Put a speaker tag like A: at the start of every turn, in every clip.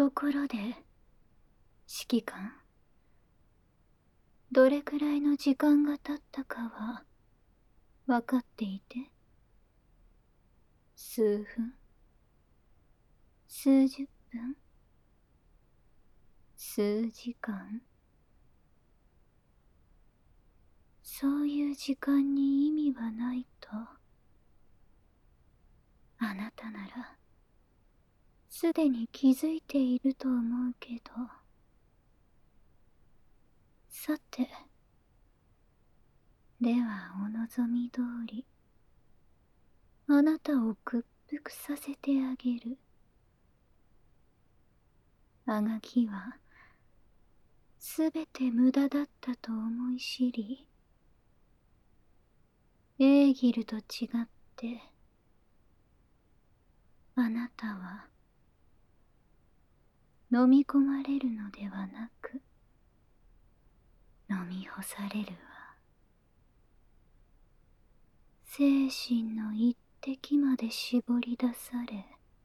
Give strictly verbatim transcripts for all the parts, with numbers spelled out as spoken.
A: ところで、指揮官、どれくらいの時間が経ったかは分かっていて？数分、数十分、数時間。そういう時間に意味はないと、あなたならすでに気づいていると思うけど。さて、ではお望み通り、あなたを屈服させてあげる。あがきはすべて無駄だったと思い知り、エーギルと違ってあなたは飲み込まれるのではなく飲み干されるわ。精神の一滴まで絞り出され、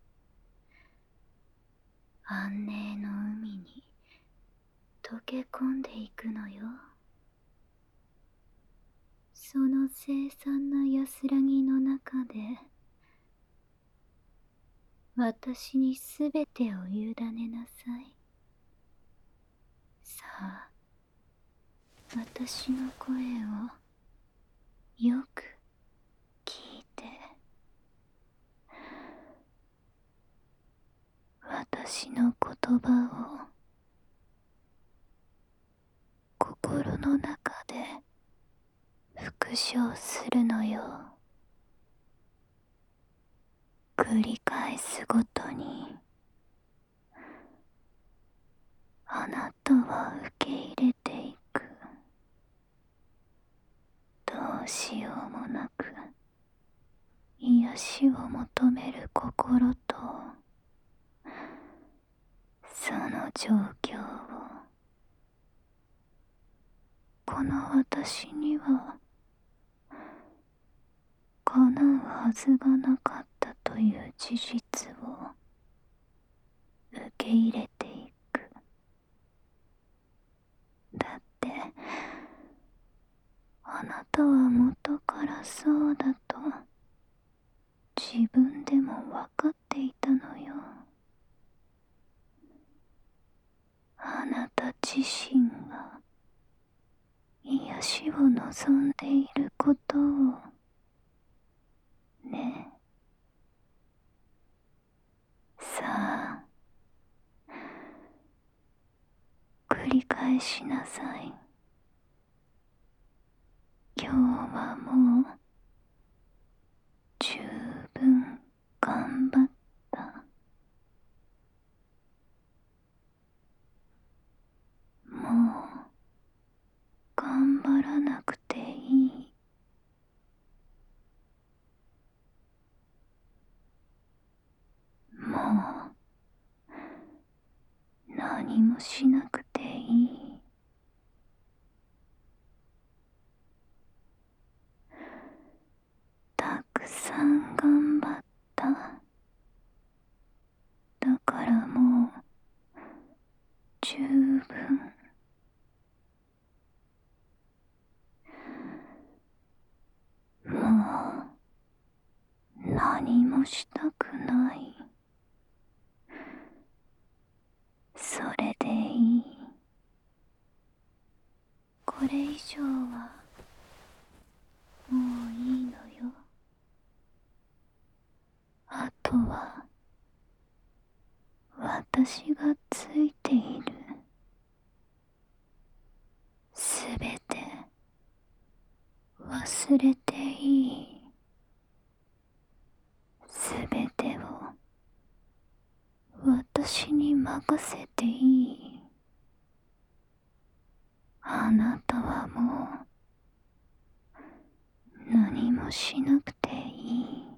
A: 安寧の海に溶け込んでいくのよ。その凄惨な安らぎの中で、私にすべてを委ねなさい。さあ、私の声をよく聞いて。私の言葉を心の中で復唱するのよ。繰り返すごとにあなたは受け入れていく。どうしようもなく癒しを求める心と、その状況をこの私には叶うはずがなかったという事実を受け入れていく。だってあなたは元からそうだと自分でも分かっていたのよ。あなた自身が癒しを望んでいることをね。さあ、繰り返しなさい。今日はもう十分頑張った。もう頑張らなくていい。もう何もしなくていい。たくさん頑張った。だからもう十分。もう何もしたくない。それでいい。これ以上はもういいのよ。あとは私がついている。すべて忘れていい。すべてを私に任せていい。あなたはもう何もしなくていい。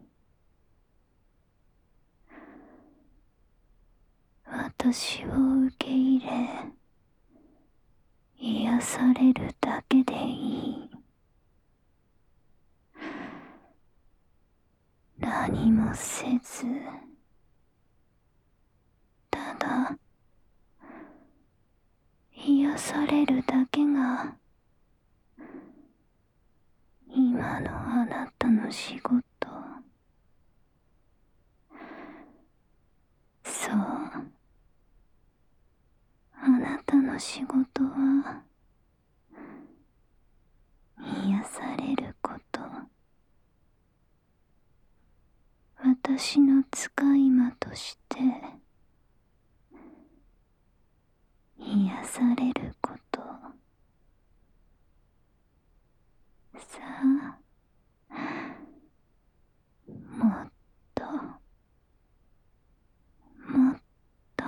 A: 私を受け入れ、癒されるだけでいい。何もせず、ただ癒されるだけが今のあなたの仕事。そう、あなたの仕事は癒されること。私の使い魔として癒されること。さあ、もっともっと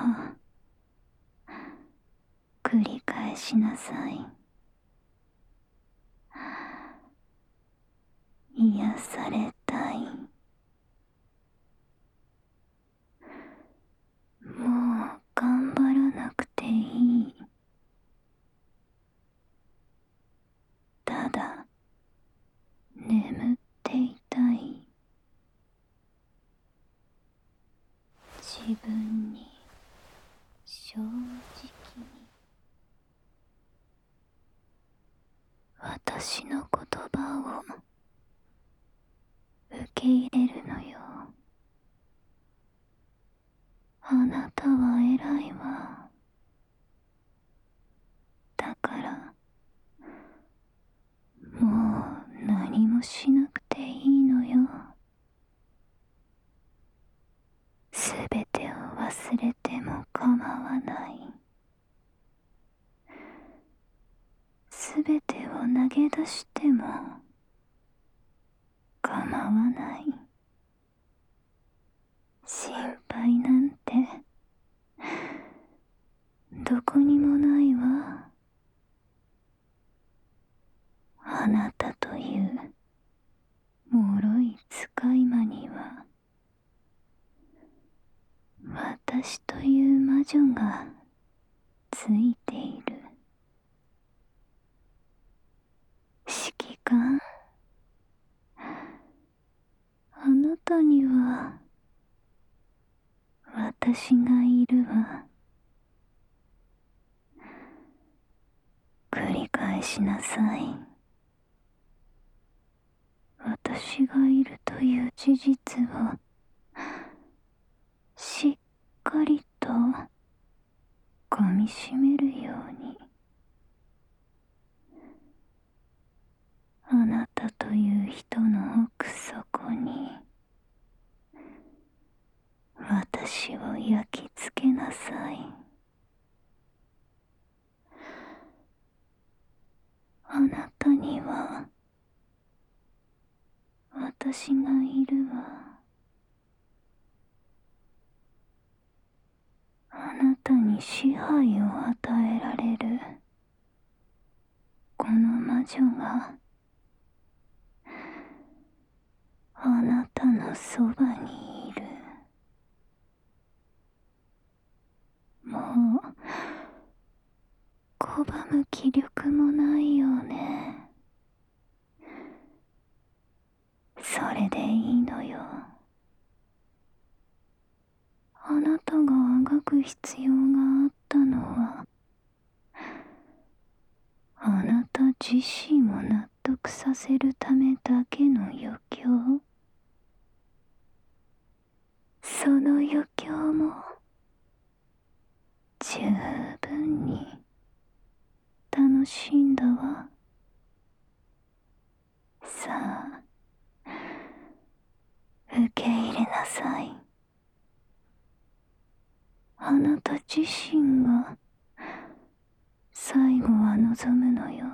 A: 繰り返しなさい。癒されたい。もう頑張らなくていい。ただ眠っていたい。自分に正直に。私の言葉を受け入れるのよ。あなたは偉いわ。だからもう何もしなくていいのよ。すべてを忘れても構わない。すべてを投げ出しても構わない。心配なんてどこにもないわ。あなたという脆い使い魔には私という魔女がついている。指揮官、あなたには私がいるわ。繰り返しなさい。私がいるという事実をしっかりと噛みしめるように。あなたという人の奥底に私を焼き付けなさい。あなたには私がいるわ。あなたに支配を与えられるこの魔女があなたのそばにいる。もう拒む気力もないよね。それでいいのよ。あなたがあがく必要があったのはあなた自身を納得させるためだけの余興。その余興も十分に楽しんだわ。さあ、受け入れなさい。あなた自身が最後は望むのよ。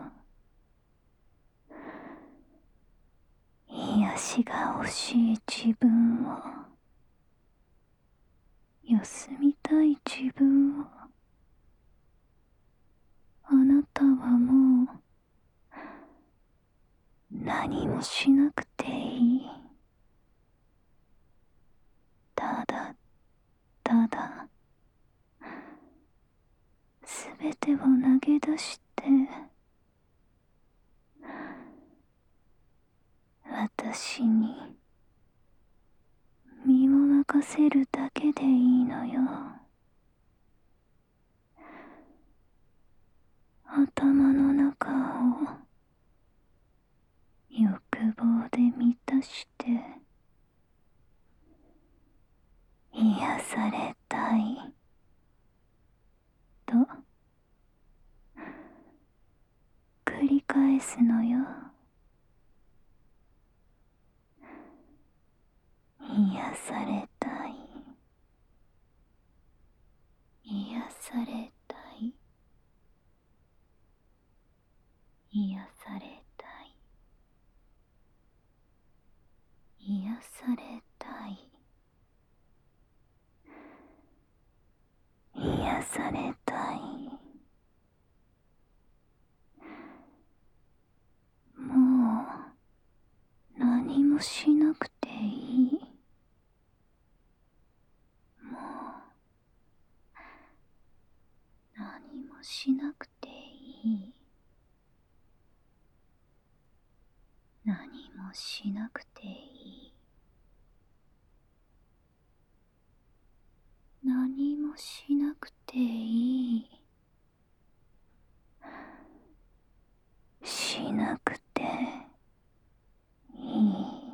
A: 癒しが欲しい自分を、休みたい自分を。あなたはもう何もしなくていい。ただただすべてを投げ出して私に身を任せるだけでいいのよ。 頭の中を欲望で満たして癒されたいと繰り返すのよ。癒されたい、癒されたい、癒されたい、癒されたい、癒されたい。もう何もしなくていい。もう何もしなくていい。何もしなくていい。何もしなくていい。しなくていい。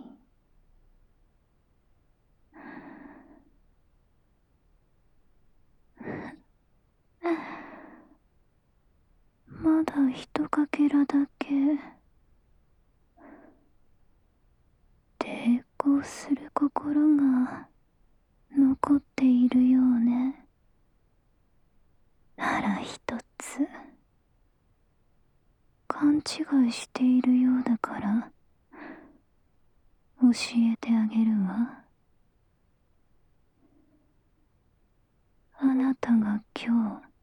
A: まだ一かけらだけ抵抗する心が残っているようね。なら一つ勘違いしているようだから教えてあげるわ。あなたが今日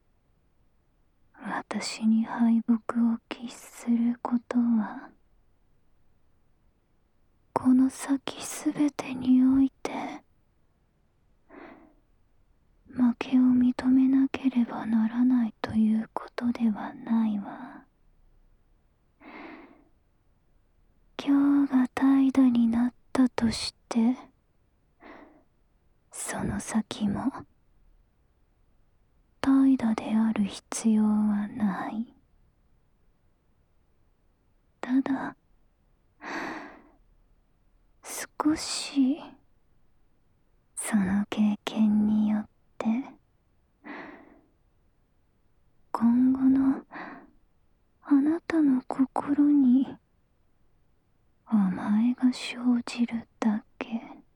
A: 私に敗北を喫することはこの先すべてにおいて負けを認めなければならないということではないわ。今日が怠惰になったとしてその先も怠惰である必要はない。ただ少しその経験によって今後のあなたの心に甘えが生じるだけ。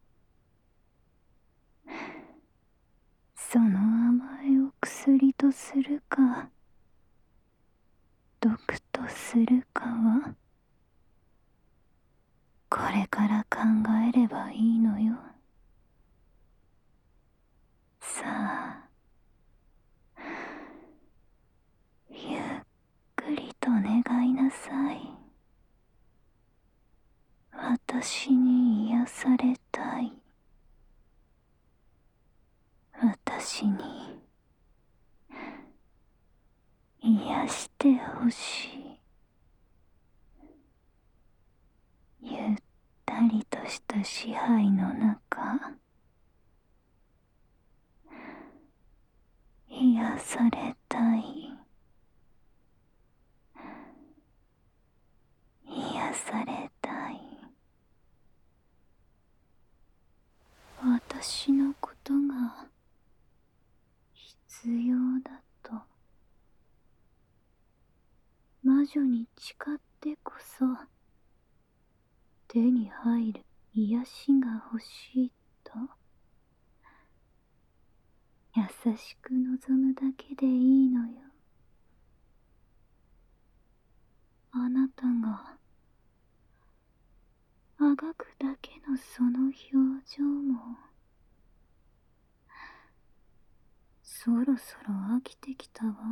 A: その甘えを薬とするか毒とするかはこれから考えればいいのよ。さあゆっくりと願いなさい。私に癒されたい。私に癒してほしい。ゆったりとした支配の中癒されたい。癒されたい。私のことが必要だと魔女に誓ってこそ手に入る癒しが欲しいと優しく望むだけでいいのよ。あなたがあがくだけのその表情もそろそろ飽きてきたわ。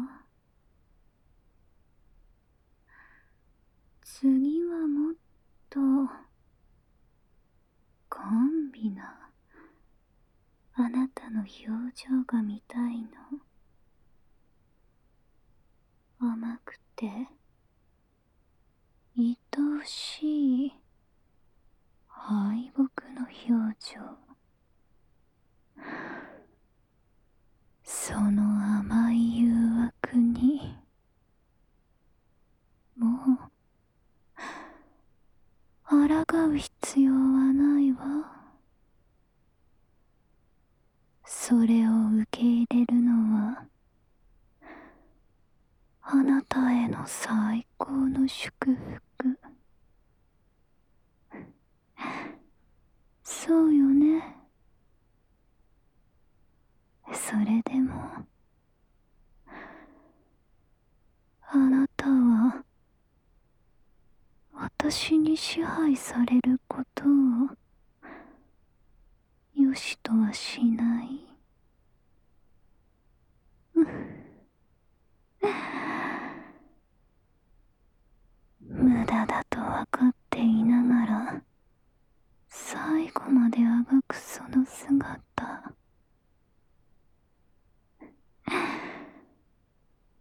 A: 次はもっと甘美なあなたの表情が見たいの。甘くて愛おしい敗北の表情。その甘い誘惑に必要はないわ。それを受け入れるのはあなたへの最高の祝福。そうよね。それでもあなたは私に支配されることをよしとはしない。無駄だとわかっていながら最後まであがくその姿、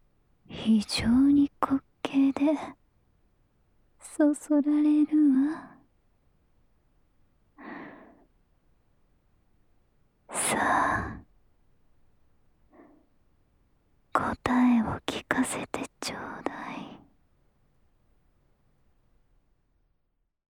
A: 非常に滑稽でそそられるわ。